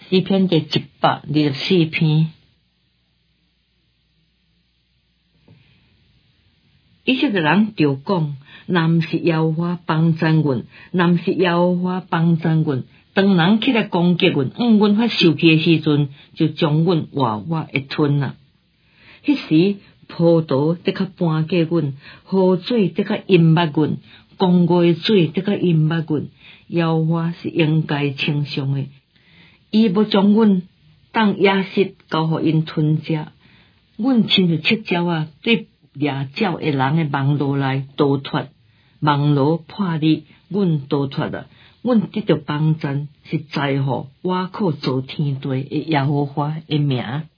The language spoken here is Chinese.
诗篇第124篇。以色列人就讲：若毋是耶和华帮助阮，若毋是耶和华帮助阮，当人起来攻击阮，阮发受气的时阵，就将阮活活会吞啊！迄时葡萄得较搬过阮，河水得较淹没阮，江河的水得较淹没阮。耶和华是应该称颂的，伊要将阮当野食交互因吞食，阮亲像赤鸟啊，对掠鸟的人的网络内逃脱，网络破裂，阮逃脱了，阮得到帮助，是在乎挖苦造天地的耶和华的名。